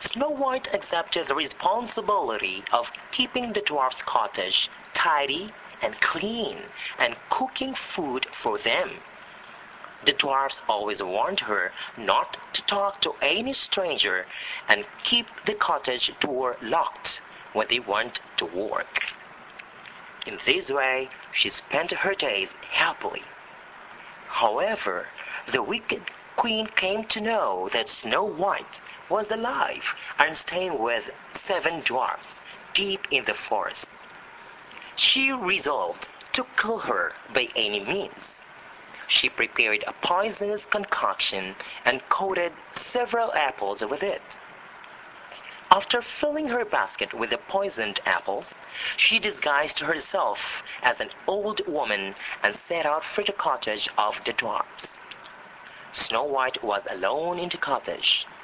Snow White accepted the responsibility of keeping the dwarf's cottage tidy and clean and cooking food for them. The dwarfs always warned her not to talk to any stranger and keep the cottage door locked when they went to work. In this way, she spent her days happily. However, the wicked queen came to know that Snow White was alive and staying with 7 dwarfs deep in the forest. She resolved to kill her by any means. She prepared a poisonous concoction and coated several apples with it. After filling her basket with the poisoned apples, she disguised herself as an old woman and set out for the cottage of the dwarfs. Snow White was alone in the cottage.